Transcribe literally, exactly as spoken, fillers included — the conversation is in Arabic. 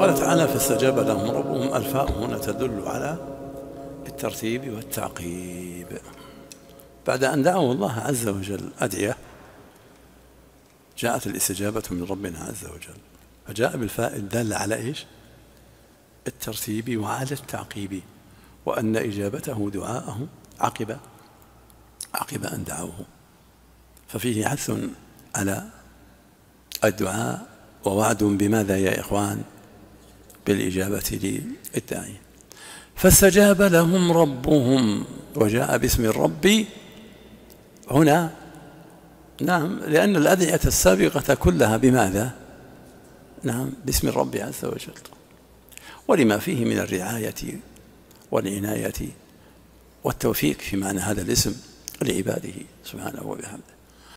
قال تعالى فاستجاب لهم ربهم. الفاء هنا تدل على الترتيب والتعقيب. بعد أن دعوا الله عز وجل أدعية جاءت الاستجابة من ربنا عز وجل، فجاء بالفاء الدالة على إيش؟ الترتيب وعلى التعقيب، وأن إجابته دعاءه عقب عقب أن دعوه، ففيه حث على الدعاء ووعد بماذا يا إخوان؟ بالإجابة للداعي. فاستجاب لهم ربهم، وجاء باسم الرب هنا، نعم، لأن الأدعية السابقة كلها بماذا؟ نعم، باسم الرب عز وجل، ولما فيه من الرعاية والعناية والتوفيق في معنى هذا الاسم لعباده سبحانه وبحمده.